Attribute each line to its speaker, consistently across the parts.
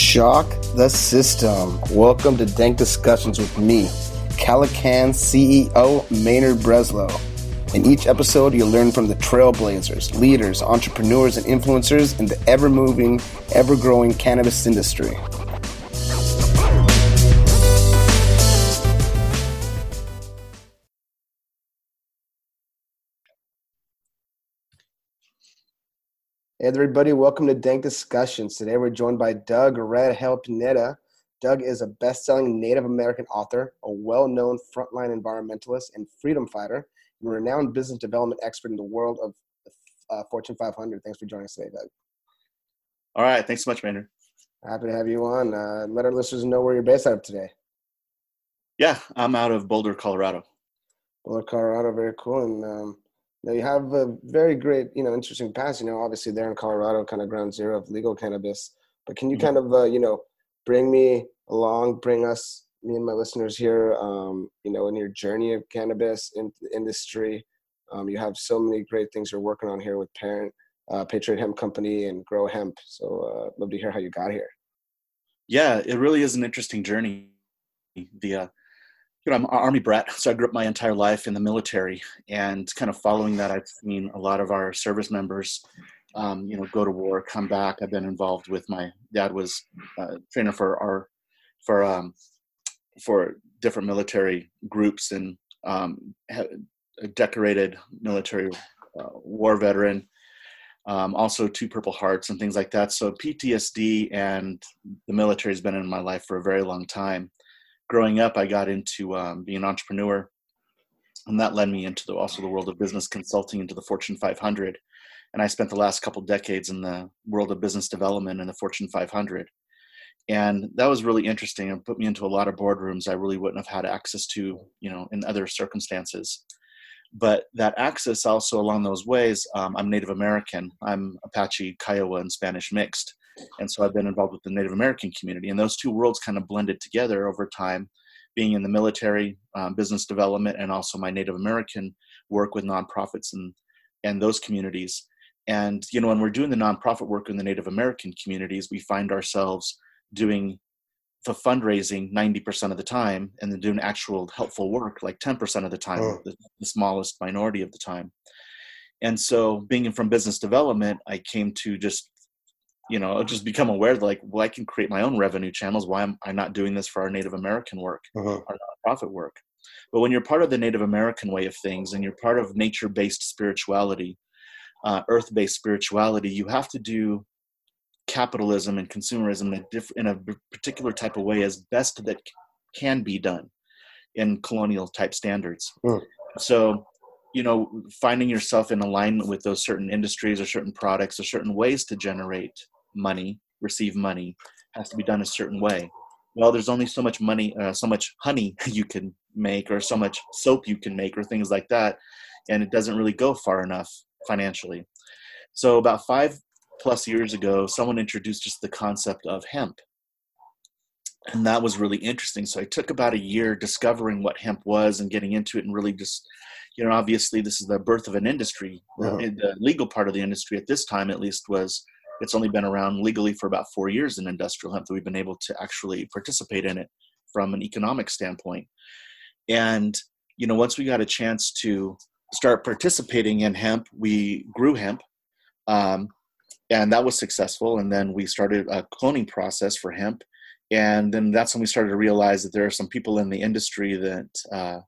Speaker 1: Shock the system. Welcome to Dank Discussions with me, Calican CEO Maynard Breslow. In each episode, you'll learn from the trailblazers, leaders, entrepreneurs, and influencers in the ever-moving, ever-growing cannabis industry. Hey everybody, welcome to Dank Discussions. Today we're joined by Doug Redhill Pineda. Doug is a best-selling Native American author, a well-known frontline environmentalist and freedom fighter, and a renowned business development expert in the world of Fortune 500. Thanks for joining us today, Doug.
Speaker 2: All right, thanks so much, Maynard.
Speaker 1: Happy to have you on. Let our listeners know where you're based out of today.
Speaker 2: Yeah, I'm out of Boulder, Colorado.
Speaker 1: Boulder, Colorado, very cool. And now you have a very great, interesting past. Obviously there in Colorado, kind of ground zero of legal cannabis. But can you kind of, bring me along, me and my listeners here, in your journey of cannabis in the industry? You have so many great things you're working on here with Patriot Hemp Company and Grow Hemp. So love to hear how you got here.
Speaker 2: Yeah, it really is an interesting journey. I'm an Army brat, so I grew up my entire life in the military, and kind of following that, I've seen a lot of our service members, go to war, come back. I've been involved with my dad was a trainer for different military groups, and a decorated military war veteran, also 2 Purple Hearts and things like that. So PTSD and the military has been in my life for a very long time. Growing up, I got into being an entrepreneur, and that led me into also the world of business consulting, into the Fortune 500. And I spent the last couple decades in the world of business development in the Fortune 500. And that was really interesting. It put me into a lot of boardrooms I really wouldn't have had access to, in other circumstances. But that access also along those ways, I'm Native American. I'm Apache, Kiowa, and Spanish mixed. And so I've been involved with the Native American community, and those 2 worlds kind of blended together over time, being in the military, business development, and also my Native American work with nonprofits and those communities. And, when we're doing the nonprofit work in the Native American communities, we find ourselves doing the fundraising 90% of the time, and then doing actual helpful work like 10% of the time, the smallest minority of the time. And so being from business development, I came to just become aware that I can create my own revenue channels. Why am I not doing this for our Native American work, our nonprofit work? But when you're part of the Native American way of things, and you're part of nature-based spirituality, earth-based spirituality, you have to do capitalism and consumerism in a particular type of way as best that can be done in colonial type standards. So, finding yourself in alignment with those certain industries or certain products or certain ways to generate money, receive money, has to be done a certain way. Well, there's only so much money, so much honey you can make, or so much soap you can make, or things like that. And it doesn't really go far enough financially. So about 5+ years ago, someone introduced us the concept of hemp. And that was really interesting. So I took about a year discovering what hemp was and getting into it, and really just, obviously this is the birth of an industry. The legal part of the industry at this time, at least, it's only been around legally for about 4 years in industrial hemp that we've been able to actually participate in it from an economic standpoint. And, once we got a chance to start participating in hemp, we grew hemp. And that was successful. And then we started a cloning process for hemp. And then that's when we started to realize that there are some people in the industry that,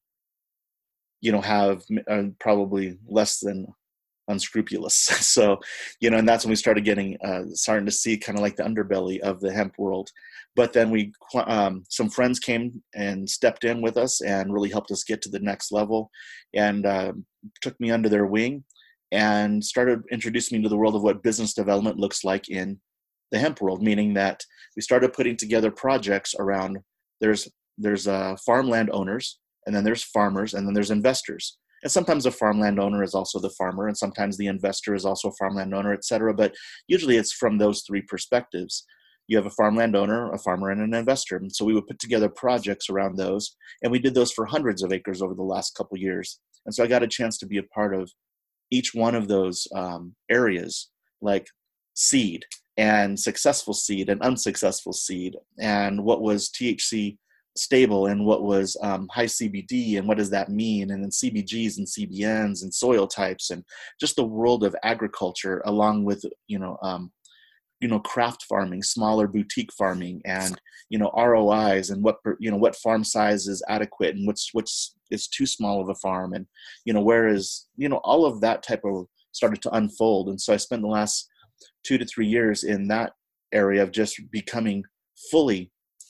Speaker 2: have probably less than unscrupulous. So, and that's when we started starting to see kind of like the underbelly of the hemp world. But then some friends came and stepped in with us and really helped us get to the next level, and took me under their wing and started introducing me to the world of what business development looks like in the hemp world, meaning that we started putting together projects around there's farmland owners, and then there's farmers, and then there's investors. And sometimes the farmland owner is also the farmer, and sometimes the investor is also a farmland owner, et cetera. But usually it's from those 3 perspectives. You have a farmland owner, a farmer, and an investor. And so we would put together projects around those, and we did those for hundreds of acres over the last couple of years. And so I got a chance to be a part of each one of those areas, like seed. and successful seed and unsuccessful seed, and what was THC stable and what was high CBD, and what does that mean, and then CBGs and CBNs and soil types, and just the world of agriculture, along with craft farming, smaller boutique farming, and ROIs, and what farm size is adequate, and what's is too small of a farm, and whereas all of that type of started to unfold. And so I spent the last 2 to 3 years in that area of just becoming fully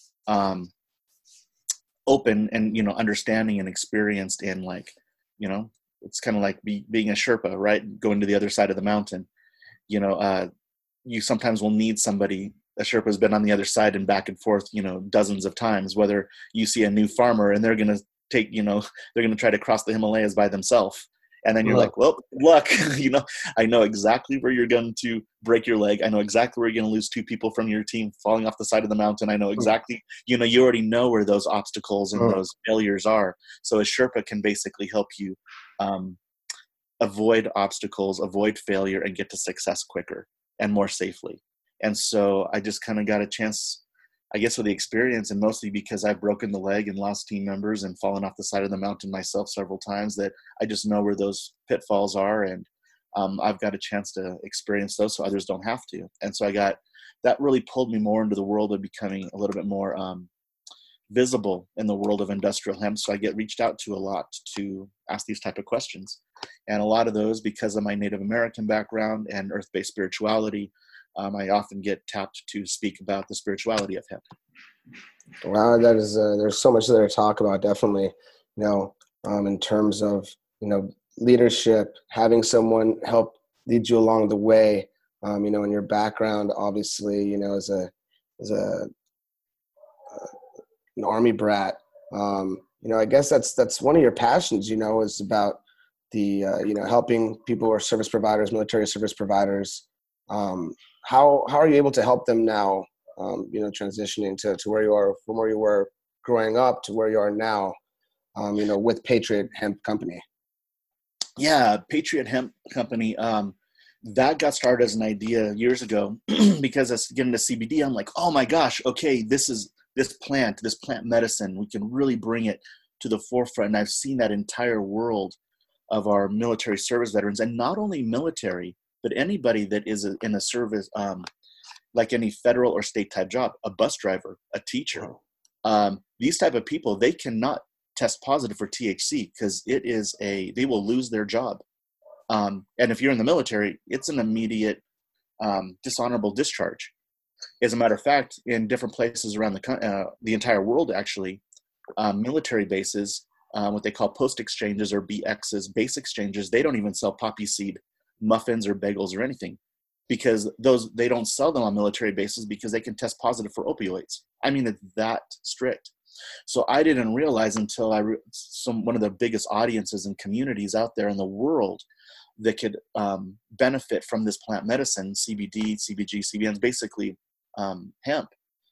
Speaker 2: open and understanding and experienced in, like, it's kind of like being a Sherpa, right? Going to the other side of the mountain. You sometimes will need somebody. A Sherpa has been on the other side and back and forth, dozens of times. Whether you see a new farmer and they're going to they're going to try to cross the Himalayas by themselves, and then you're like, well, luck. I know exactly where you're going to break your leg. I know exactly where you're going to lose 2 people from your team falling off the side of the mountain. I know exactly, you already know where those obstacles and those failures are. So a Sherpa can basically help you avoid obstacles, avoid failure, and get to success quicker and more safely. And so I just kind of got a chance, I guess, with the experience, and mostly because I've broken the leg and lost team members and fallen off the side of the mountain myself several times, that I just know where those pitfalls are. And I've got a chance to experience those so others don't have to. And so that really pulled me more into the world of becoming a little bit more visible in the world of industrial hemp. So I get reached out to a lot to ask these type of questions. And a lot of those, because of my Native American background and earth-based spirituality, I often get tapped to speak about the spirituality of hemp.
Speaker 1: Wow, that is there's so much there to talk about. Definitely, in terms of leadership, having someone help lead you along the way. In your background, obviously, as an army brat. I guess that's one of your passions. Is about the helping people who are service providers, military service providers. How are you able to help them now, transitioning to where you are, from where you were growing up to where you are now, with Patriot Hemp Company?
Speaker 2: Yeah, Patriot Hemp Company, that got started as an idea years ago because as getting to CBD, I'm like, oh my gosh, okay, this plant medicine, we can really bring it to the forefront. And I've seen that entire world of our military service veterans, and not only military, but anybody that is in a service, like any federal or state type job, a bus driver, a teacher, these type of people, they cannot test positive for THC because they will lose their job. And if you're in the military, it's an immediate dishonorable discharge. As a matter of fact, in different places around the entire world, actually, military bases, what they call post exchanges or BXs, base exchanges, they don't even sell poppy seed muffins or bagels or anything, because they don't sell them on military bases because they can test positive for opioids. I mean, it's that strict. So I didn't realize until one of the biggest audiences and communities out there in the world that could benefit from this plant medicine, CBD, CBG, CBNs, basically hemp,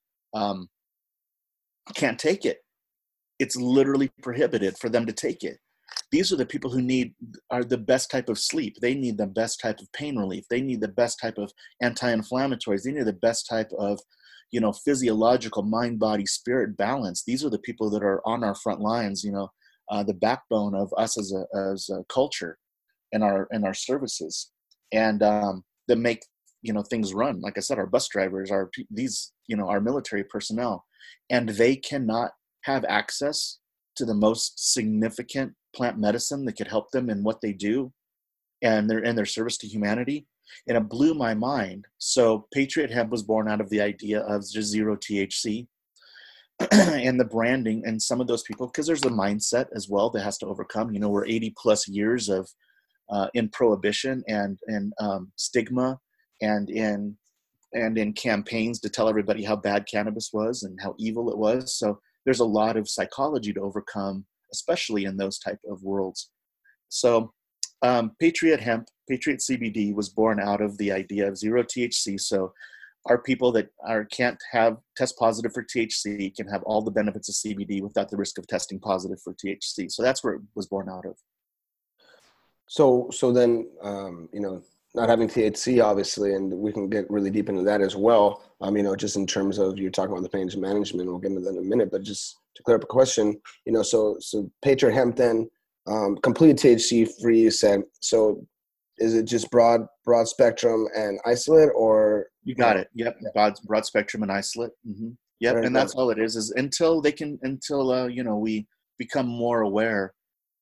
Speaker 2: can't take it. It's literally prohibited for them to take it. These are the people who are the best type of sleep. They need the best type of pain relief. They need the best type of anti-inflammatories. They need the best type of, physiological mind, body, spirit balance. These are the people that are on our front lines, the backbone of us as a culture and our services, and that make, things run. Like I said, our bus drivers are our military personnel, and they cannot have access to the most significant plant medicine that could help them in what they do and their service to humanity. And it blew my mind. So Patriot Hemp was born out of the idea of just zero THC and the branding, and some of those people, because there's a mindset as well that has to overcome. We're 80 plus years of in prohibition and stigma and in campaigns to tell everybody how bad cannabis was and how evil it was. So there's a lot of psychology to overcome, especially in those type of worlds. So Patriot Hemp, Patriot CBD was born out of the idea of zero THC. So our people that can't test positive for THC can have all the benefits of CBD without the risk of testing positive for THC. So that's where it was born out of.
Speaker 1: So then, not having THC, obviously, and we can get really deep into that as well. Just in terms of you're talking about the pain management, we'll get into that in a minute. But just to clear up a question, so Patriot Hemp then, completely THC free. You said so. Is it just broad spectrum and isolate, or
Speaker 2: you got it? Yep, yeah. broad spectrum and isolate. Mm-hmm. Yep, very and good. That's all it is. Is until we become more aware.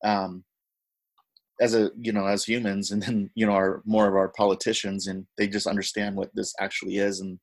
Speaker 2: As humans, and then more of our politicians, and they just understand what this actually is, and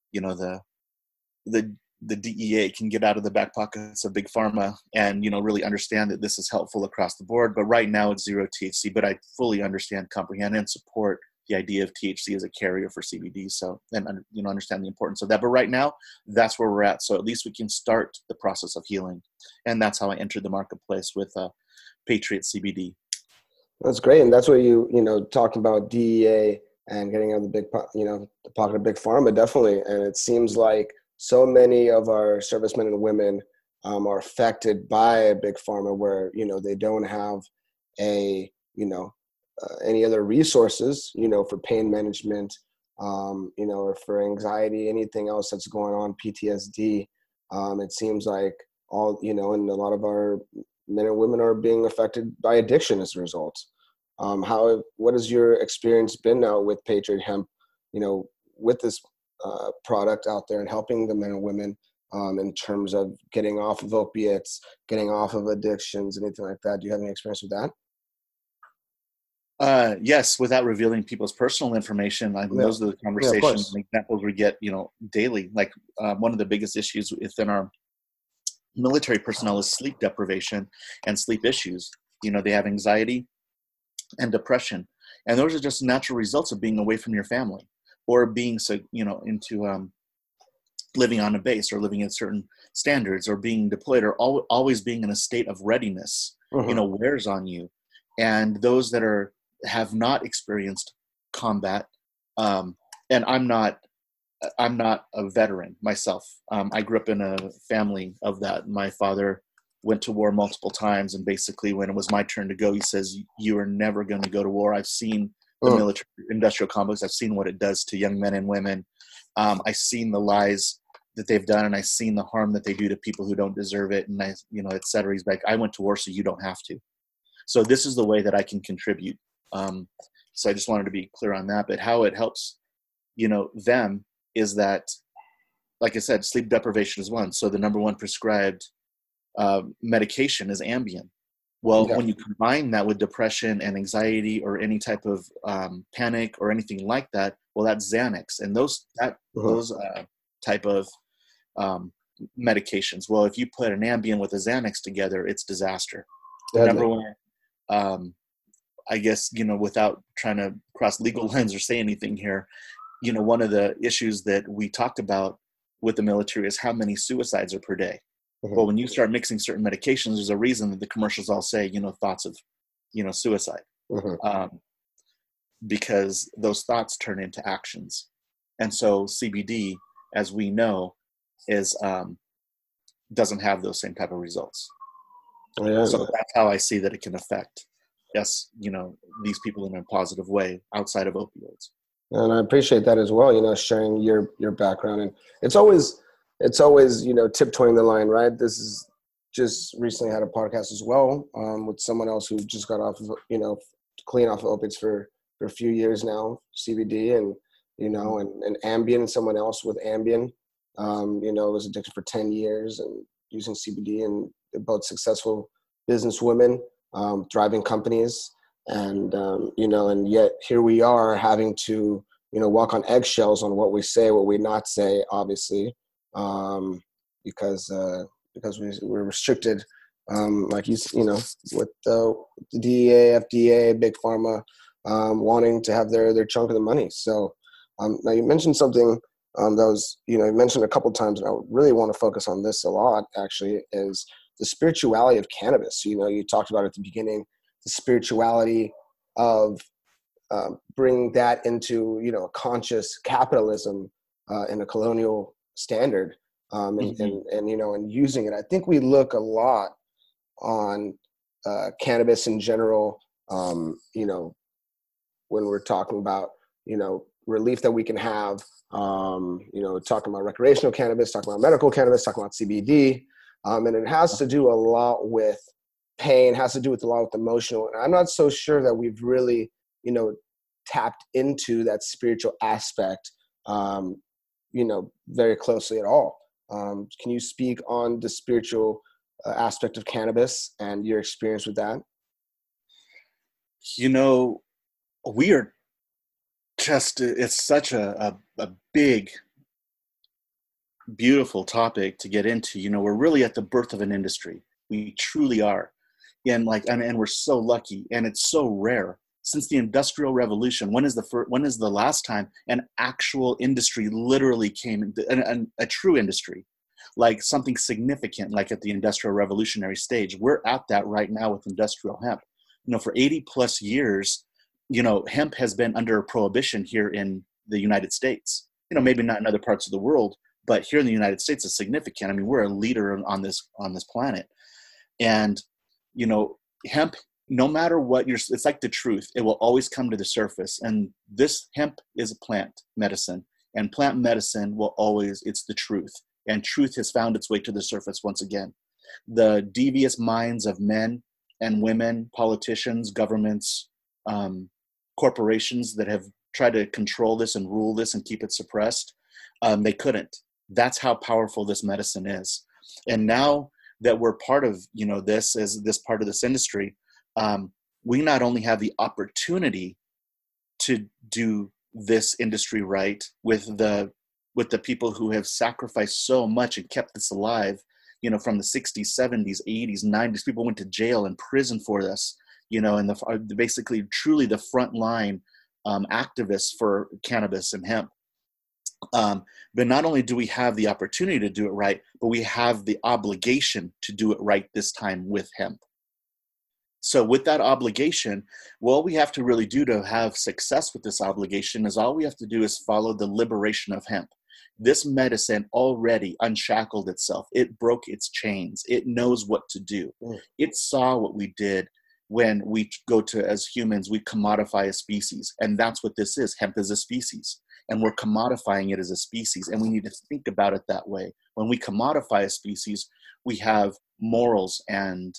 Speaker 2: the DEA can get out of the back pockets of big pharma and really understand that this is helpful across the board. But right now it's zero THC, but I fully understand, comprehend, and support the idea of THC as a carrier for CBD. So, and understand the importance of that. But right now, that's where we're at. So at least we can start the process of healing, and that's how I entered the marketplace with Patriot CBD.
Speaker 1: That's great, and that's what you talking about DEA and getting out of the the pocket of big pharma, definitely. And it seems like so many of our servicemen and women are affected by big pharma, where they don't have any other resources for pain management, or for anxiety, anything else that's going on, PTSD. It seems like all and a lot of our men and women are being affected by addiction as a result. What has your experience been now with Patriot Hemp, with this product out there and helping the men and women in terms of getting off of opiates, getting off of addictions, anything like that? Do you have any experience with
Speaker 2: that? Yes, without revealing people's personal information. Those are the conversations and examples we get, daily. Like one of the biggest issues within our military personnel is sleep deprivation and sleep issues. They have anxiety and depression, and those are just natural results of being away from your family, or being into living on a base, or living at certain standards, or being deployed, or always being in a state of readiness. Wears on you. And those that have not experienced combat, and I'm not a veteran myself. I grew up in a family of that. My father went to war multiple times, and basically when it was my turn to go, he says, "You are never going to go to war. I've seen the military industrial complex. I've seen what it does to young men and women. I've seen the lies that they've done, and I've seen the harm that they do to people who don't deserve it, and et cetera." He's like, "I went to war so you don't have to. So this is the way that I can contribute." So I just wanted to be clear on that. But how it helps, them is that, like I said, sleep deprivation is one. So the number one prescribed medication is Ambien. Well, when you combine that with depression and anxiety, or any type of panic or anything like that, well, that's Xanax, and those type of medications. Well, if you put an Ambien with a Xanax together, it's disaster. Number one, I guess, without trying to cross legal lines or say anything here, one of the issues that we talked about with the military is how many suicides are per day. Well, when you start mixing certain medications, there's a reason that the commercials all say, thoughts of, suicide, because those thoughts turn into actions. And so CBD, as we know, doesn't have those same type of results. So that's how I see that it can affect, these people in a positive way outside of opioids.
Speaker 1: And I appreciate that as well, sharing your background. And it's always, tiptoeing the line, right? This is just recently had a podcast as well with someone else who just got off of, clean off of opiates for a few years now, CBD, and, and Ambien, and someone else with Ambien, was addicted for 10 years and using CBD, and they're both successful business women, thriving companies. And, and yet here we are having to, walk on eggshells on what we say, what we not say, obviously, because we're restricted, like with the DEA, FDA, big pharma, wanting to have their chunk of the money. So now you mentioned something that was, you mentioned a couple of times, and I really want to focus on this a lot, actually, is the spirituality of cannabis. You talked about at the beginning, the spirituality of bringing that into, conscious capitalism in a colonial standard, and using it. I think we look a lot on cannabis in general, when we're talking about, relief that we can have, talking about recreational cannabis, talking about medical cannabis, talking about CBD. And it has to do a lot with pain, has to do with a lot with emotional. And I'm not so sure that we've really, tapped into that spiritual aspect, very closely at all. Can you speak on the spiritual aspect of cannabis and your experience with that?
Speaker 2: We are just, it's such a big, beautiful topic to get into. We're really at the birth of an industry. We truly are. And we're so lucky, and it's so rare. Since the Industrial Revolution, when is the last time an actual industry literally came, a true industry, like something significant, like at the Industrial Revolutionary stage? We're at that right now with industrial hemp. For 80 plus years, hemp has been under prohibition here in the United States. Maybe not in other parts of the world, but here in the United States it's significant. I mean, we're a leader on this planet. And, hemp, no matter what it's like the truth, it will always come to the surface. And this hemp is a plant medicine, and plant medicine will always, it's the truth. And truth has found its way to the surface once again. The devious minds of men and women, politicians, governments, corporations that have tried to control this and rule this and keep it suppressed, they couldn't. That's how powerful this medicine is. And now that we're part of, this as this part of this industry, we not only have the opportunity to do this industry right with the people who have sacrificed so much and kept this alive, from the 60s, 70s, 80s, 90s. People went to jail and prison for this, and basically truly the front line activists for cannabis and hemp. But not only do we have the opportunity to do it right, but we have the obligation to do it right this time with hemp. So with that obligation, what we have to really do to have success with this obligation is all we have to do is follow the liberation of hemp. This medicine already unshackled itself. It broke its chains. It knows what to do. It saw what we did when we go to, as humans, we commodify a species. And that's what this is. Hemp is a species. And we're commodifying it as a species. And we need to think about it that way. When we commodify a species, we have morals and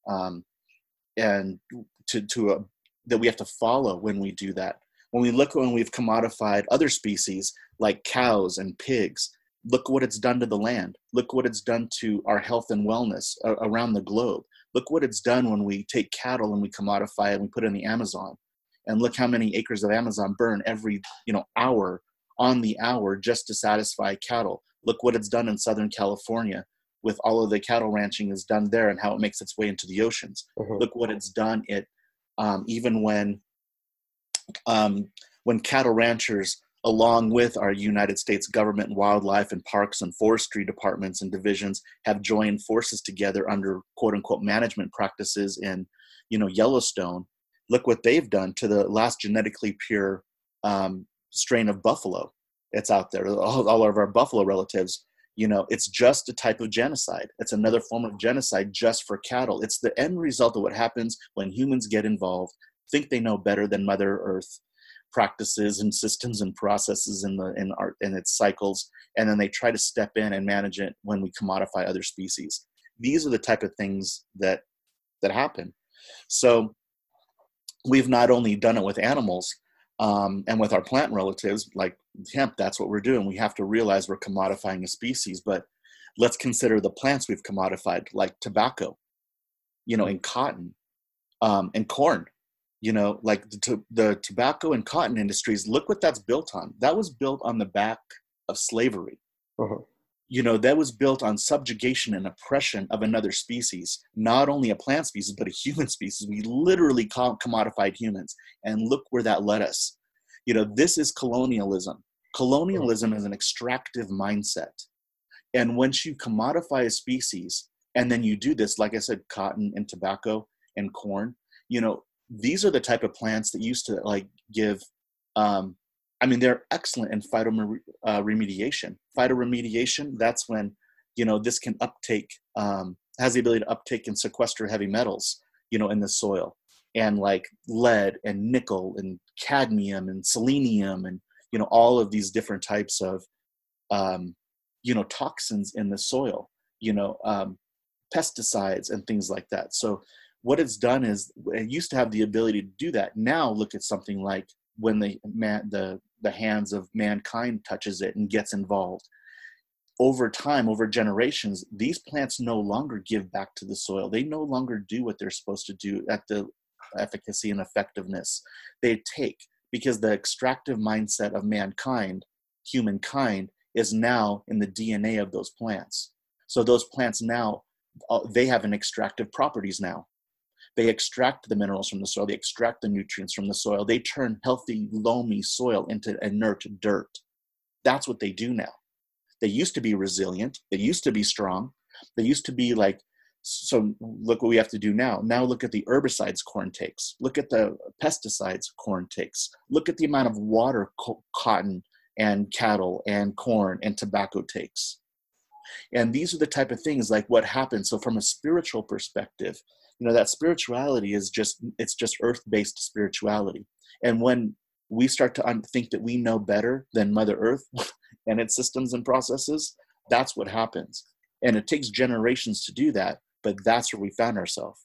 Speaker 2: that we have to follow when we do that. When we've commodified other species like cows and pigs, look what it's done to the land. Look what it's done to our health and wellness around the globe. Look what it's done when we take cattle and we commodify it and we put it in the Amazon. And look how many acres of Amazon burn every hour on the hour just to satisfy cattle. Look what it's done in Southern California with all of the cattle ranching is done there and how it makes its way into the oceans. Look what it's done. Even when cattle ranchers, along with our United States government and wildlife and parks and forestry departments and divisions, have joined forces together under quote unquote management practices in, Yellowstone. Look what they've done to the last genetically pure strain of buffalo. It's out there. All of our buffalo relatives, it's just a type of genocide. It's another form of genocide just for cattle. It's the end result of what happens when humans get involved, think they know better than Mother Earth practices and systems and processes in its cycles, and then they try to step in and manage it when we commodify other species. These are the type of things that happen. So we've not only done it with animals and with our plant relatives like hemp. That's what we're doing. We have to realize we're commodifying a species, but let's consider the plants we've commodified, like tobacco, and cotton and corn. Like the tobacco and cotton industries, look what that's built on. That was built on the back of slavery. That was built on subjugation and oppression of another species, not only a plant species, but a human species. We literally commodified humans, and look where that led us. This is colonialism. Colonialism is an extractive mindset. And once you commodify a species, and then you do this, like I said, cotton and tobacco and corn, these are the type of plants that used to give, they're excellent in phytoremediation. Phytoremediation, that's when, this can has the ability to uptake and sequester heavy metals, in the soil, and like lead and nickel and cadmium and selenium and, all of these different types of, toxins in the soil, pesticides and things like that. So what it's done is it used to have the ability to do that. Now look at something like when the hands of mankind touches it and gets involved. Over time, over generations, these plants no longer give back to the soil. They no longer do what they're supposed to do at the efficacy and effectiveness they take, because the extractive mindset of mankind, humankind, is now in the DNA of those plants. So those plants now, they have an extractive properties now. They extract the minerals from the soil. They extract the nutrients from the soil. They turn healthy, loamy soil into inert dirt. That's what they do now. They used to be resilient. They used to be strong. They used to be like, so look what we have to do now. Now look at the herbicides corn takes. Look at the pesticides corn takes. Look at the amount of water cotton and cattle and corn and tobacco takes. And these are the type of things like what happens. So from a spiritual perspective, that spirituality is just earth-based spirituality. And when we start to think that we know better than Mother Earth and its systems and processes, that's what happens. And it takes generations to do that, but that's where we found ourselves.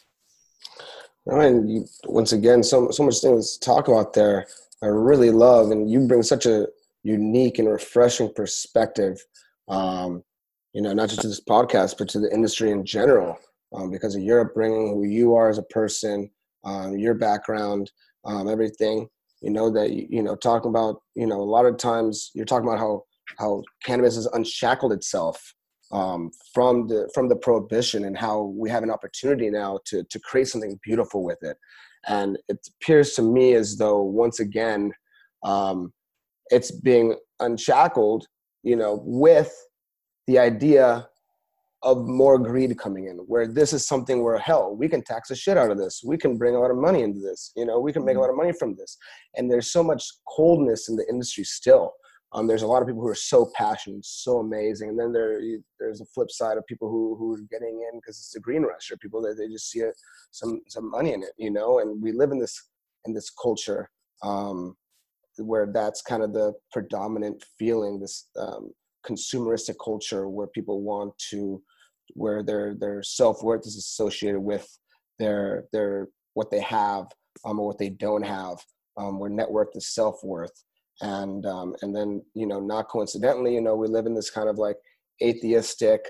Speaker 1: Once again, so much things to talk about there. I really love, and you bring such a unique and refreshing perspective, not just to this podcast, but to the industry in general, because of your upbringing, who you are as a person, your background, everything. Talking about, a lot of times you're talking about how cannabis has unshackled itself from the prohibition, and how we have an opportunity now to create something beautiful with it. And it appears to me as though, once again, it's being unshackled, with the idea of more greed coming in, where this is something where, hell, we can tax the shit out of this. We can bring a lot of money into this. We can make a lot of money from this. And there's so much coldness in the industry still. There's a lot of people who are so passionate, so amazing. And then there's a flip side of people who are getting in because it's a green rush, or people that they just see some money in it, and we live in this culture where that's kind of the predominant feeling, this consumeristic culture where people want to, where their self-worth is associated with their what they have or what they don't have, where net worth is self-worth. And then, not coincidentally, we live in this kind of like atheistic,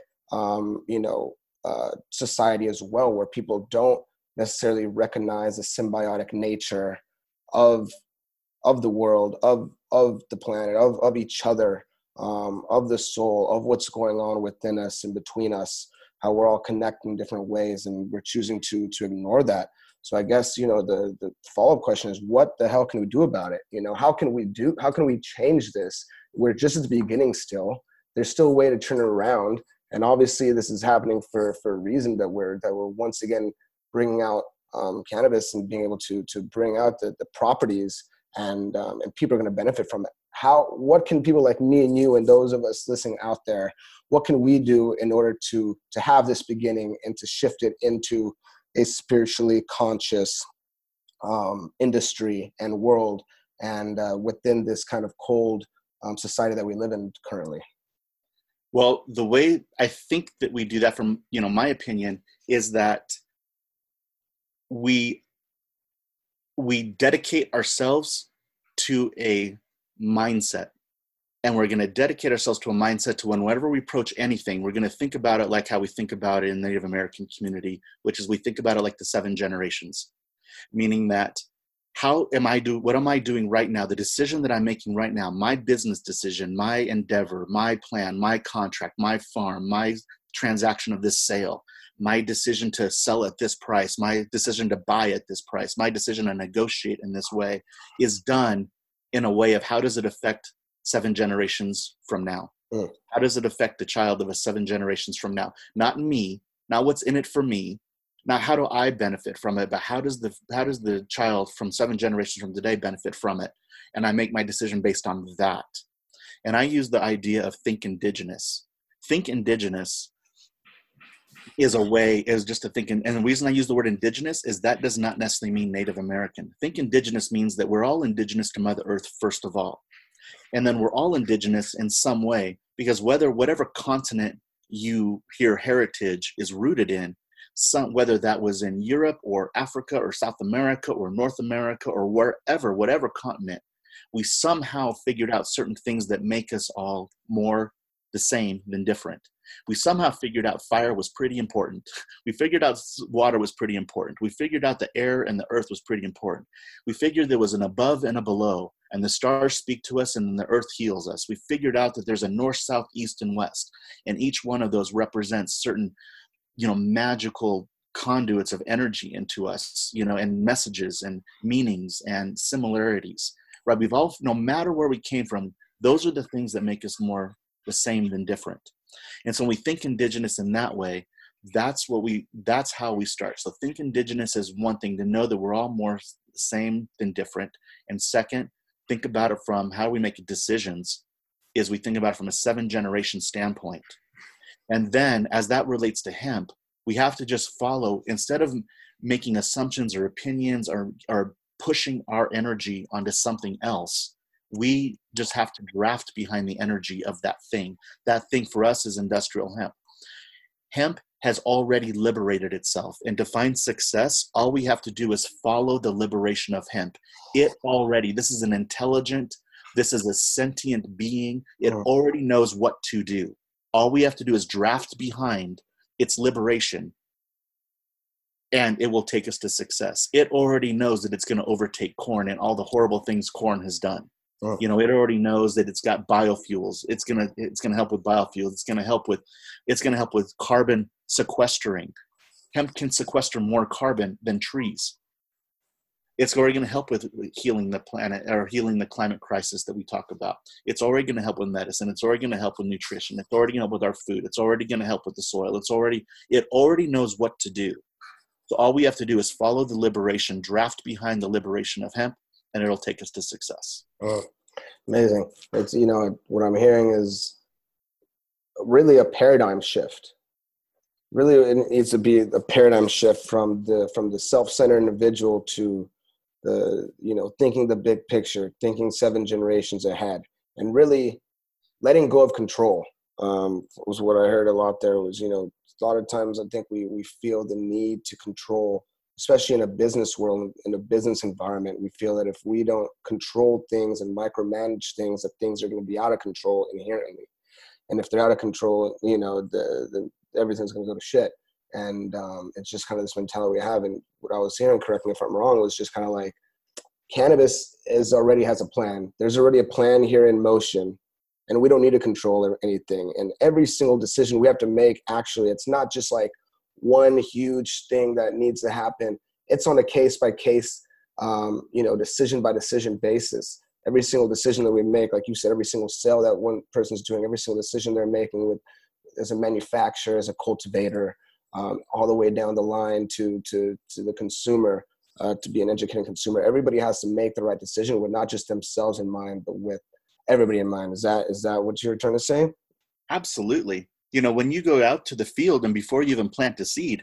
Speaker 1: society as well, where people don't necessarily recognize the symbiotic nature of the world, of the planet, of each other, of the soul, of what's going on within us and between us, how we're all connecting different ways, and we're choosing to ignore that. So I guess, the follow-up question is, what the hell can we do about it? How can we change this? We're just at the beginning still. There's still a way to turn it around. And obviously this is happening for a reason, that we're once again bringing out cannabis and being able to bring out the properties, and people are going to benefit from it. What can people like me and you and those of us listening out there, what can we do in order to have this beginning and to shift it into a spiritually conscious industry and world, and within this kind of cold society that we live in currently?
Speaker 2: Well, the way I think that we do that, from my opinion, is that we dedicate ourselves to a mindset. And we're going to dedicate ourselves to a mindset to whenever we approach anything, we're going to think about it like how we think about it in the Native American community, which is we think about it like the 7 generations, meaning that what am I doing right now? The decision that I'm making right now, my business decision, my endeavor, my plan, my contract, my farm, my transaction of this sale, my decision to sell at this price, my decision to buy at this price, my decision to negotiate in this way, is done in a way of how does it affect 7 generations from now? How does it affect the child of 7 generations from now? Not me, not what's in it for me, not how do I benefit from it, but how does the child from 7 generations from today benefit from it? And I make my decision based on that. And I use the idea of think indigenous. Think indigenous is just to think, and the reason I use the word indigenous is that does not necessarily mean Native American. Think indigenous means that we're all indigenous to Mother Earth, first of all. And then we're all indigenous in some way, because whatever continent your heritage is rooted in, whether that was in Europe or Africa or South America or North America or whatever continent, we somehow figured out certain things that make us all more the same than different. We somehow figured out fire was pretty important. We figured out water was pretty important. We figured out the air and the earth was pretty important. We figured there was an above and a below, and the stars speak to us and the earth heals us. We figured out that there's a north, south, east, and west, and each one of those represents certain, magical conduits of energy into us, and messages and meanings and similarities, right? We've all, no matter where we came from, those are the things that make us more the same than different. And so when we think indigenous in that way, that's how we start. So think indigenous as one thing, to know that we're all more the same than different. And second, think about it from how we make decisions, is we think about it from a 7-generation standpoint. And then as that relates to hemp, we have to just follow, instead of making assumptions or opinions or pushing our energy onto something else, we just have to draft behind the energy of that thing. That thing for us is industrial hemp. Hemp has already liberated itself. And to find success, all we have to do is follow the liberation of hemp. This is an intelligent, this is a sentient being. It already knows what to do. All we have to do is draft behind its liberation, and it will take us to success. It already knows that it's going to overtake corn and all the horrible things corn has done. It already knows that it's got biofuels. It's gonna help with biofuels. It's gonna help with carbon sequestering. Hemp can sequester more carbon than trees. It's already going to help with healing the planet, or healing the climate crisis that we talk about. It's already going to help with medicine. It's already going to help with nutrition. It's already going to help with our food. It's already going to help with the soil. It already knows what to do. So all we have to do is follow the liberation, draft behind the liberation of hemp, and it'll take us to success.
Speaker 1: Amazing. It's, what I'm hearing is really a paradigm shift. Really, it needs to be a paradigm shift from the self-centered individual to the, thinking the big picture, thinking 7 generations ahead, and really letting go of control. Was what I heard a lot there. Was, a lot of times I think we feel the need to control, especially in a business world, in a business environment. We feel that if we don't control things and micromanage things, that things are going to be out of control inherently. And if they're out of control, everything's going to go to shit. And it's just kind of this mentality we have. And what I was hearing, correct me if I'm wrong, was just kind of like, cannabis already has a plan. There's already a plan here in motion, and we don't need to control anything. And every single decision we have to make, actually, it's not just like one huge thing that needs to happen. It's on a case-by-case, decision-by-decision basis. Every single decision that we make, like you said, every single sale that one person's doing, every single decision they're making as a manufacturer, as a cultivator, all the way down the line to the consumer, to be an educated consumer. Everybody has to make the right decision with not just themselves in mind, but with everybody in mind. Is that what you're trying to say?
Speaker 2: Absolutely. When you go out to the field and before you even plant a seed,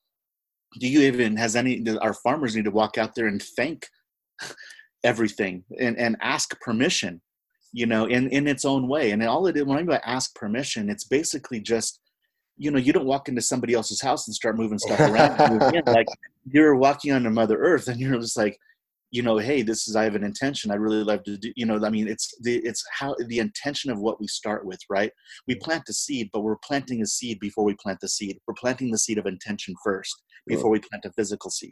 Speaker 2: our farmers need to walk out there and thank everything and ask permission, in its own way. And all it is, when I go ask permission, it's basically just, you don't walk into somebody else's house and start moving stuff around. Like you're walking on Mother Earth and you're just like, hey, I have an intention. I really love to do, it's how the intention of what we start with, right? We plant a seed, but we're planting a seed before we plant the seed. We're planting the seed of intention first before we plant a physical seed.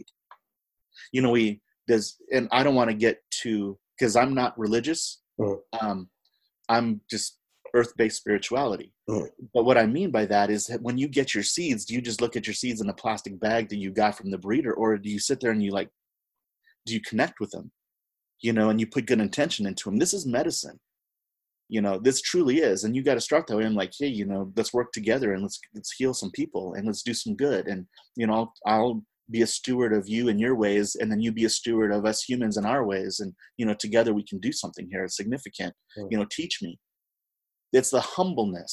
Speaker 2: And I don't want to get too, because I'm not religious. I'm just earth-based spirituality. But what I mean by that is that when you get your seeds, do you just look at your seeds in a plastic bag that you got from the breeder, or do you sit there and do you connect with them, and you put good intention into them? This is medicine. This truly is. And you got to start that way. I'm like, hey, let's work together and let's heal some people and let's do some good. And, I'll be a steward of you and your ways, and then you be a steward of us humans in our ways. And, together we can do something here. It's significant. Teach me. It's the humbleness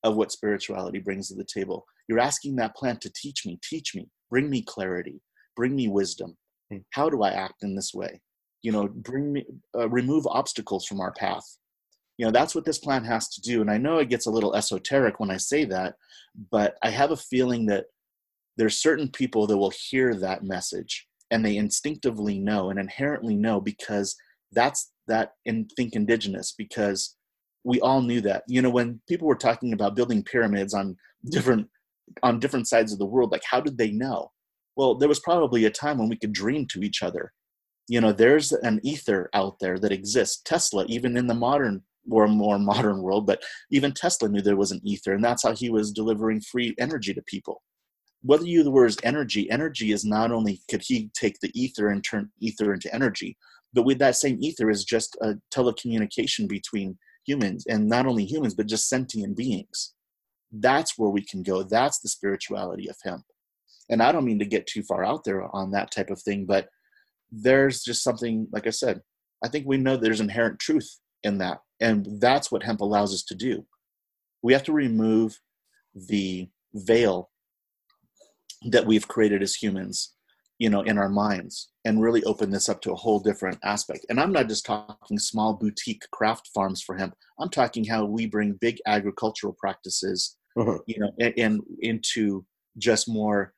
Speaker 2: of what spirituality brings to the table. You're asking that plant to teach me, bring me clarity, bring me wisdom. How do I act in this way? Bring me, remove obstacles from our path. That's what this plant has to do. And I know it gets a little esoteric when I say that, but I have a feeling that there's certain people that will hear that message and they instinctively know and inherently know, because that's that think indigenous, because we all knew that. When people were talking about building pyramids on different sides of the world, like, how did they know? Well, there was probably a time when we could dream to each other. There's an ether out there that exists. Tesla, even in the more modern world, but even Tesla knew there was an ether, and that's how he was delivering free energy to people. Whether you use the words energy is not only could he take the ether and turn ether into energy, but with that same ether is just a telecommunication between humans, and not only humans, but just sentient beings. That's where we can go. That's the spirituality of hemp. And I don't mean to get too far out there on that type of thing, but there's just something, like I said, I think we know there's inherent truth in that. And that's what hemp allows us to do. We have to remove the veil that we've created as humans, in our minds, and really open this up to a whole different aspect. And I'm not just talking small boutique craft farms for hemp. I'm talking how we bring big agricultural practices, and into just more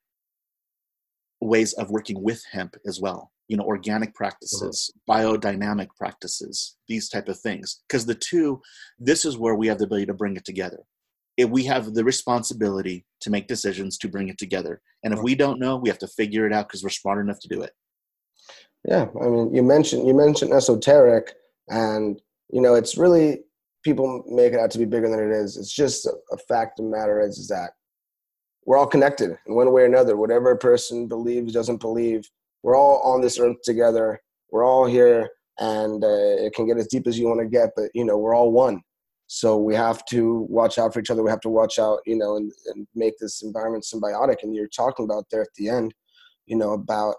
Speaker 2: ways of working with hemp as well. Organic practices, biodynamic practices, these type of things. Because this is where we have the ability to bring it together. If we have the responsibility to make decisions to bring it together. And if we don't know, we have to figure it out because we're smart enough to do it.
Speaker 1: Yeah. I mean, you mentioned esoteric, and, it's really, people make it out to be bigger than it is. It's just a fact of the matter is that we're all connected in one way or another. Whatever a person believes, doesn't believe, we're all on this earth together. We're all here, and it can get as deep as you want to get, but, we're all one. So we have to watch out for each other. We have to watch out, and make this environment symbiotic. And you're talking about there at the end, about,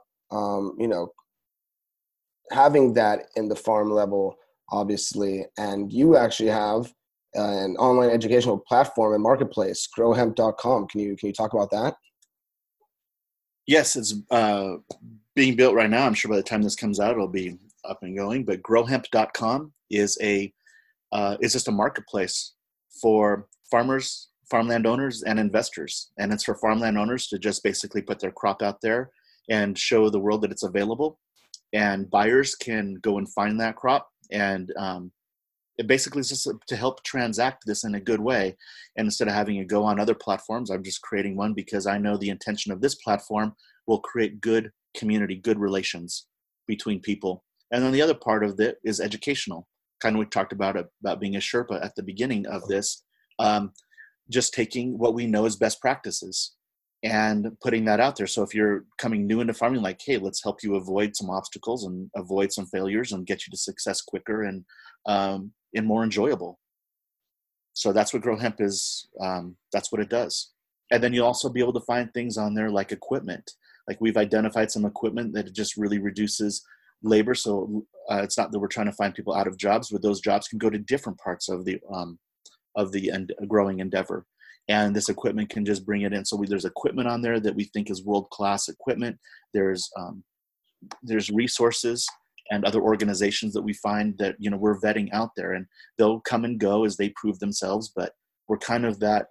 Speaker 1: having that in the farm level, obviously. And you actually have an online educational platform and marketplace, growhemp.com. Can you talk about that?
Speaker 2: Yes, it's being built right now. I'm sure by the time this comes out, it'll be up and going. But growhemp.com is just a marketplace for farmers, farmland owners, and investors. And it's for farmland owners to just basically put their crop out there and show the world that it's available. And buyers can go and find that crop. And it basically is just to help transact this in a good way. And instead of having it go on other platforms, I'm just creating one because I know the intention of this platform will create good community, good relations between people. And then the other part of it is educational. Kind of we talked about being a Sherpa at the beginning of this, just taking what we know as best practices and putting that out there. So if you're coming new into farming, like, hey, let's help you avoid some obstacles and avoid some failures and get you to success quicker and more enjoyable. So that's what Grow Hemp is. That's what it does. And then you'll also be able to find things on there like equipment. Like we've identified some equipment that just really reduces labor. So it's not that we're trying to find people out of jobs, but those jobs can go to different parts of the growing endeavor. And this equipment can just bring it in. So there's equipment on there that we think is world-class equipment. There's resources and other organizations that we find that, we're vetting out there, and they'll come and go as they prove themselves. But we're kind of that,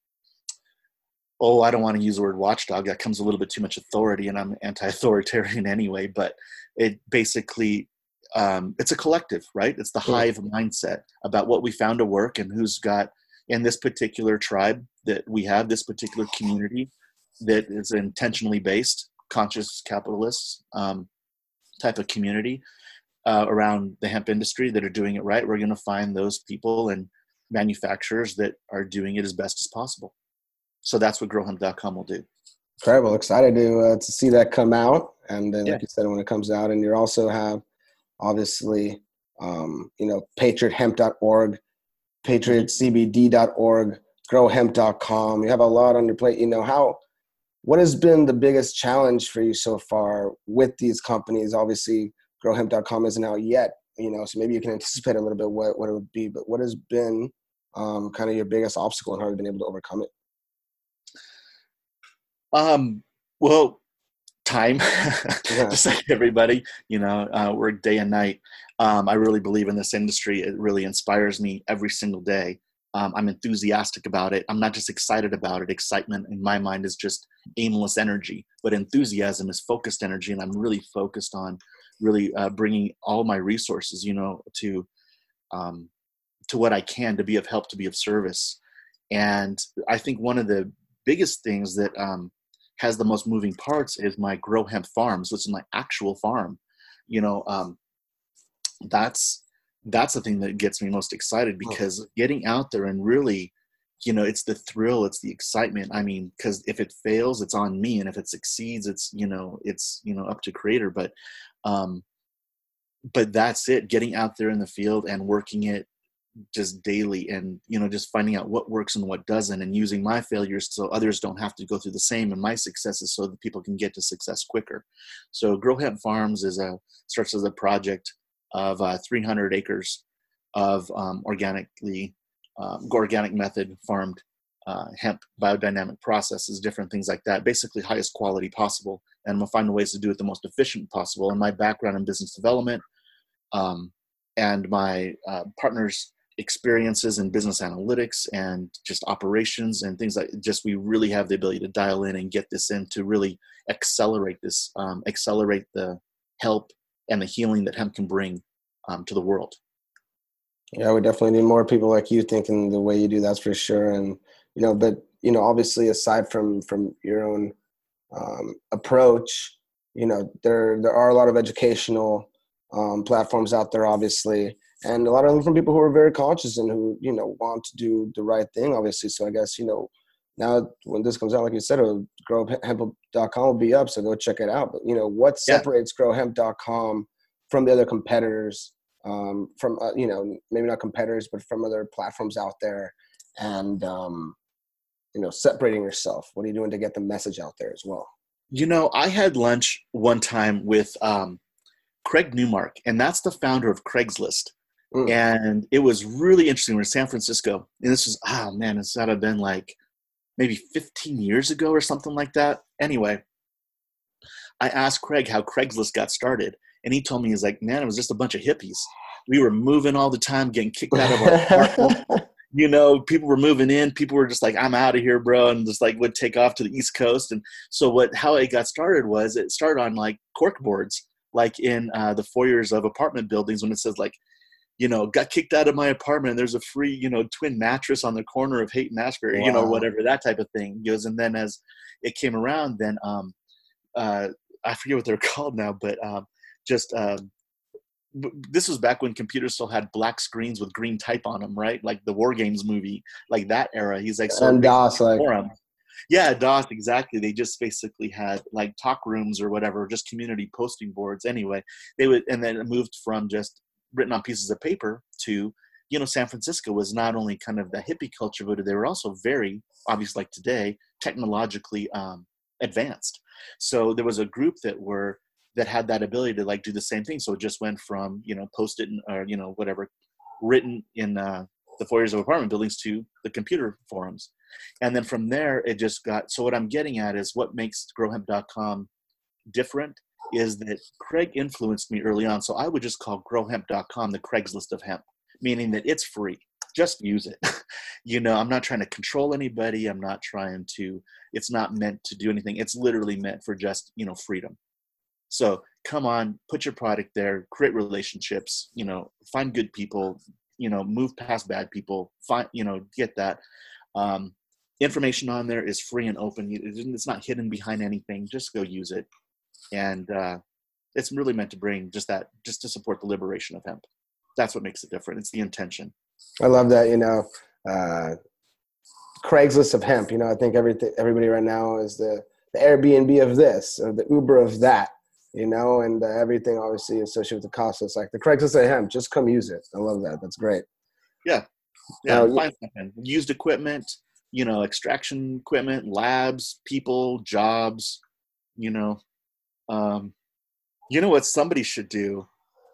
Speaker 2: I don't want to use the word watchdog. That comes a little bit too much authority, and I'm anti-authoritarian anyway. But it basically, it's a collective, right? It's the hive mindset about what we found to work and who's got in this particular tribe that we have, this particular community that is intentionally based, conscious capitalists type of community around the hemp industry that are doing it right. We're going to find those people and manufacturers that are doing it as best as possible. So that's what growhemp.com will do.
Speaker 1: Incredible. Excited to see that come out. And then, like you said, when it comes out, and you also have, obviously, patriothemp.org, patriotcbd.org, growhemp.com. You have a lot on your plate. What has been the biggest challenge for you so far with these companies? Obviously, growhemp.com isn't out yet, so maybe you can anticipate a little bit what it would be, but what has been kind of your biggest obstacle and how you've been able to overcome it?
Speaker 2: Well, time,
Speaker 1: Yeah.
Speaker 2: just like everybody, work day and night. I really believe in this industry. It really inspires me every single day. I'm enthusiastic about it. I'm not just excited about it. Excitement in my mind is just aimless energy, but enthusiasm is focused energy. And I'm really focused on really bringing all my resources, um, to what I can to be of help, to be of service. And I think one of the biggest things that has the most moving parts is my Grow Hemp farm. So it's my actual farm. You know, that's that's the thing that gets me most excited,
Speaker 1: Oh,
Speaker 2: because getting out there and really, it's the thrill, it's the excitement. I mean, because if it fails, it's on me, and if it succeeds, it's up to creator. Um, but that's it. Getting out there in the field and working it just daily, and just finding out what works and what doesn't, and using my failures so others don't have to go through the same, and my successes so that people can get to success quicker. So Grow Hemp Farms starts as a project of 300 acres of organic method farmed hemp, biodynamic processes, different things like that, basically highest quality possible. And I'm gonna find ways to do it the most efficient possible. And my background in business development, um, and my partner's experiences in business analytics and just operations and things like, just we really have the ability to dial in and get this in to really accelerate this, accelerate the help and the healing that hemp can bring to the world.
Speaker 1: yeah, we definitely need more people like you thinking the way you do. That's for sure. And but obviously, aside from your own approach, there are a lot of educational platforms out there, obviously, and a lot of them from people who are very conscious and who want to do the right thing, obviously. So I guess now when this comes out, like you said, growhemp.com will be up, so go check it out. But what
Speaker 2: Yeah.
Speaker 1: separates growhemp.com from the other competitors, from maybe not competitors, but from other platforms out there, and separating yourself? What are you doing to get the message out there as well?
Speaker 2: I had lunch one time with Craig Newmark, and that's the founder of Craigslist.
Speaker 1: Mm.
Speaker 2: And it was really interesting. We're in San Francisco, and this was, oh man, it's got to have been like maybe 15 years ago or something like that. Anyway, I asked Craig how Craigslist got started, and he told me, he's like, man, it was just a bunch of hippies. We were moving all the time, getting kicked out of our apartment. People were moving in. People were just like, I'm out of here, bro, and just like would take off to the East Coast. And so how it got started was, it started on like cork boards, like in the foyers of apartment buildings, when it says like, got kicked out of my apartment, and there's a free, twin mattress on the corner of Haight and Ashbury,
Speaker 1: Wow.
Speaker 2: whatever, that type of thing goes. And then as it came around, then I forget what they're called now, but just this was back when computers still had black screens with green type on them, right? Like the War Games movie, like that era. He's like, so
Speaker 1: And
Speaker 2: basically
Speaker 1: DOS, like,
Speaker 2: forums. Yeah, DOS, exactly. They just basically had like talk rooms or whatever, just community posting boards. Anyway, and then it moved from just written on pieces of paper to, San Francisco was not only kind of the hippie culture, but they were also very, obviously like today, technologically advanced. So there was a group that had that ability to like do the same thing. So it just went from, post it or, whatever, written in the foyers of apartment buildings to the computer forums. And then from there, it just got, so what I'm getting at is what makes growhemp.com different is that Craig influenced me early on. So I would just call growhemp.com the Craigslist of hemp, meaning that it's free. Just use it. I'm not trying to control anybody. It's not meant to do anything. It's literally meant for just, freedom. So come on, put your product there, create relationships, find good people, move past bad people, get that. Information on there is free and open. It's not hidden behind anything. Just go use it. And it's really meant to bring just to support the liberation of hemp. That's what makes it different. It's the intention.
Speaker 1: I love that, Craigslist of hemp. I think everybody right now is the Airbnb of this or the Uber of that, and everything obviously associated with the cost. So it's like the Craigslist of hemp. Just come use it. I love that. That's great.
Speaker 2: Yeah. And find something. Used equipment, extraction equipment, labs, people, jobs, what somebody should do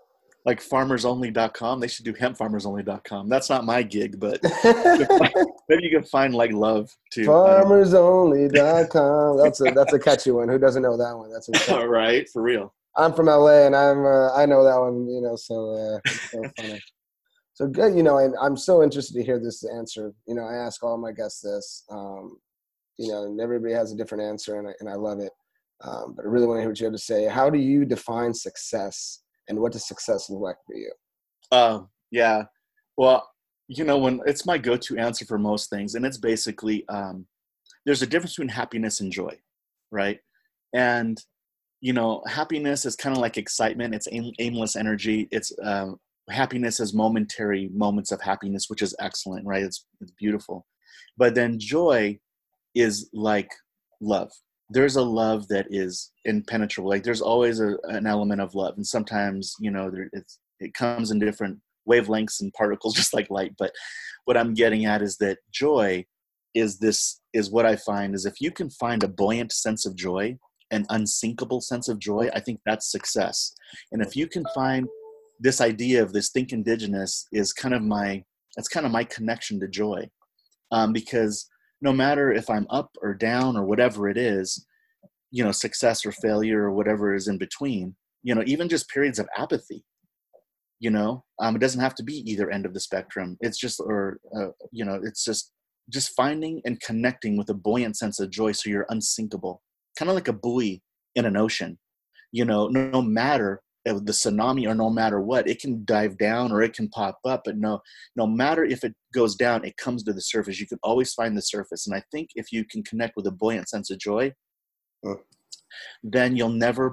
Speaker 2: like farmersonly.com. They should do hempfarmersonly.com. That's not my gig, but maybe you can find like love too. I don't
Speaker 1: Farmersonly.com. That's a catchy one. Who doesn't know that one? That's
Speaker 2: know. All
Speaker 1: incredible.
Speaker 2: right, for real.
Speaker 1: I'm from LA, and I know that one. So it's so funny. So good. And I'm so interested to hear this answer. I ask all my guests this. And everybody has a different answer, and I love it. But I really want to hear what you have to say. How do you define success, and what does success look like for you?
Speaker 2: Yeah. Well, when it's my go-to answer for most things, and it's basically there's a difference between happiness and joy, right? And happiness is kind of like excitement. It's aimless energy. It's happiness is momentary moments of happiness, which is excellent, right? It's beautiful. But then joy is like love. There's a love that is impenetrable. Like there's always an element of love, and sometimes it comes in different wavelengths and particles, just like light. But what I'm getting at is that joy is what I find is if you can find a buoyant sense of joy, an unsinkable sense of joy, I think that's success. And if you can find this idea of this think indigenous is kind of my connection to joy, because no matter if I'm up or down or whatever it is, success or failure or whatever is in between, even just periods of apathy, it doesn't have to be either end of the spectrum. It's just, it's just finding and connecting with a buoyant sense of joy. So you're unsinkable, kind of like a buoy in an ocean, no matter the tsunami or no matter what, it can dive down or it can pop up, but no matter if it goes down, it comes to the surface. You can always find the surface. And I think if you can connect with a buoyant sense of joy, then you'll never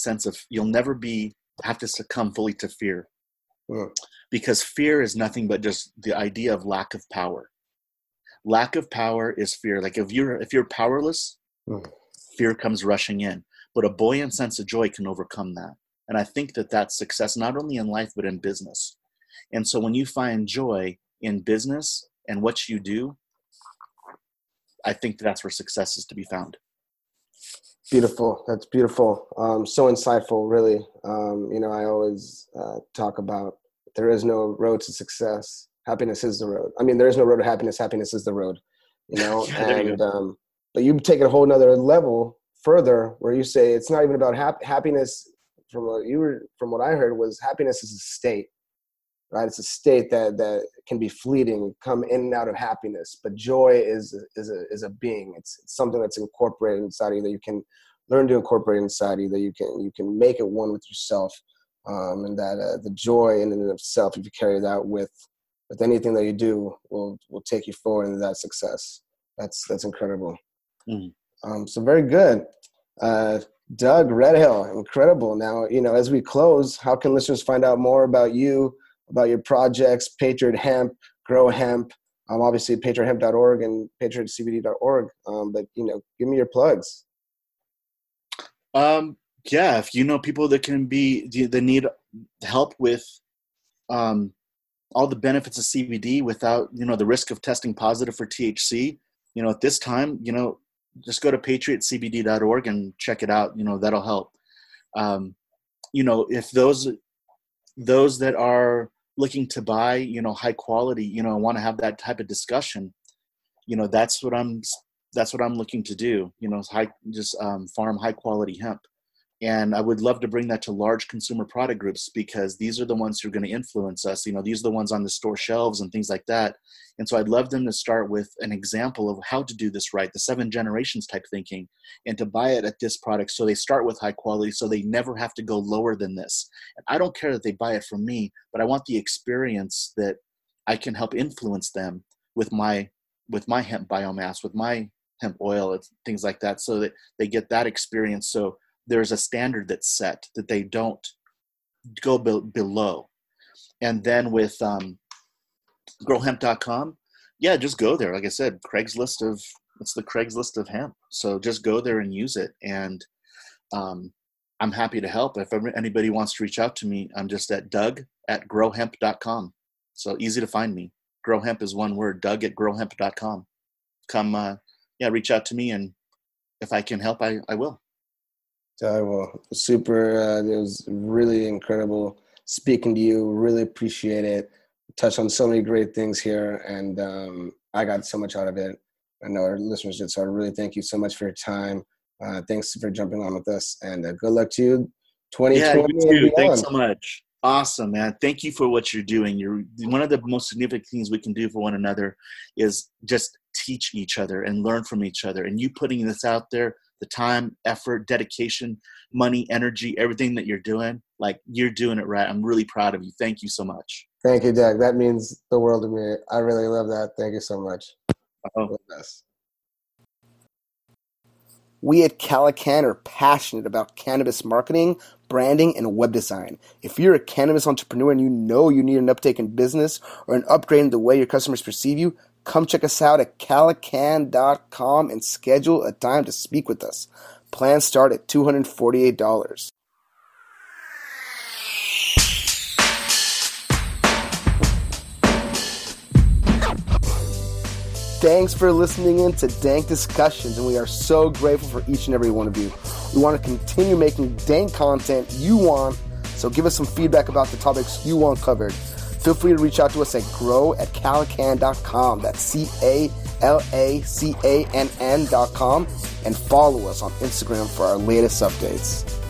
Speaker 2: have to succumb fully to fear, because fear is nothing but just the idea of lack of power. Lack of power is fear. Like if you're powerless, fear comes rushing in, but a buoyant sense of joy can overcome that. And I think that that's success, not only in life, but in business. And so when you find joy in business and what you do, I think that's where success is to be found.
Speaker 1: Beautiful. That's beautiful. So insightful, really. I always talk about there is no road to success. Happiness is the road. I mean, there is no road to happiness. Happiness is the road,
Speaker 2: Yeah,
Speaker 1: and but you take it a whole nother level further where you say it's not even about happiness. From what I heard was happiness is a state, right? It's a state that can be fleeting, come in and out of happiness. But joy is a being. It's something that's incorporated inside you that you can learn to incorporate inside you, that you can make it one with yourself, and that the joy in and of itself, if you carry that with anything that you do, will take you forward into that success. That's incredible. So very good. Doug Redhill, incredible. Now, as we close, how can listeners find out more about you, about your projects, Patriot Hemp, Grow Hemp, obviously patriothemp.org and patriotcbd.org. But give me your plugs.
Speaker 2: Yeah, if people that need help with all the benefits of CBD without the risk of testing positive for THC, at this time, just go to patriotcbd.org and check it out. That'll help. If those that are looking to buy, high quality, want to have that type of discussion, that's what I'm looking to do, farm high quality hemp. And I would love to bring that to large consumer product groups, because these are the ones who are going to influence us. These are the ones on the store shelves and things like that. And so I'd love them to start with an example of how to do this right, the 7 generations type thinking, and to buy it at this product. So they start with high quality, so they never have to go lower than this. And I don't care that they buy it from me, but I want the experience that I can help influence them with my hemp biomass, with my hemp oil, things like that, so that they get that experience. So there's a standard that's set that they don't go below. And then with growhemp.com, yeah, just go there. Like I said, it's the Craigslist of hemp. So just go there and use it. And I'm happy to help. If anybody wants to reach out to me, I'm just at doug@growhemp.com. So easy to find me. Growhemp is one word, doug@growhemp.com. Come, reach out to me. And if I can help, I will.
Speaker 1: I will. Super. It was really incredible speaking to you. Really appreciate it. Touched on so many great things here, and I got so much out of it. I know our listeners did, so I really thank you so much for your time. Thanks for jumping on with us, and good luck to you 2020
Speaker 2: Yeah, you
Speaker 1: and
Speaker 2: too.
Speaker 1: beyond.
Speaker 2: Thanks so much. Awesome, man. Thank you for what you're doing. You're one of the most significant things we can do for one another is just teach each other and learn from each other. And you putting this out there, the time, effort, dedication, money, energy, everything that you're doing, like you're doing it right. I'm really proud of you. Thank you so much.
Speaker 1: Thank you, Doug. That means the world to me. I really love that. Thank you so much.
Speaker 2: Oh.
Speaker 3: We at Calican are passionate about cannabis marketing, branding, and web design. If you're a cannabis entrepreneur and you know you need an uptake in business or an upgrade in the way your customers perceive you, come check us out at calican.com and schedule a time to speak with us. Plans start at $248. Thanks for listening in to Dank Discussions, and we are so grateful for each and every one of you. We want to continue making dank content you want, so give us some feedback about the topics you want covered. Feel free to reach out to us at grow@calican.com. That's CALACANN.com, and follow us on Instagram for our latest updates.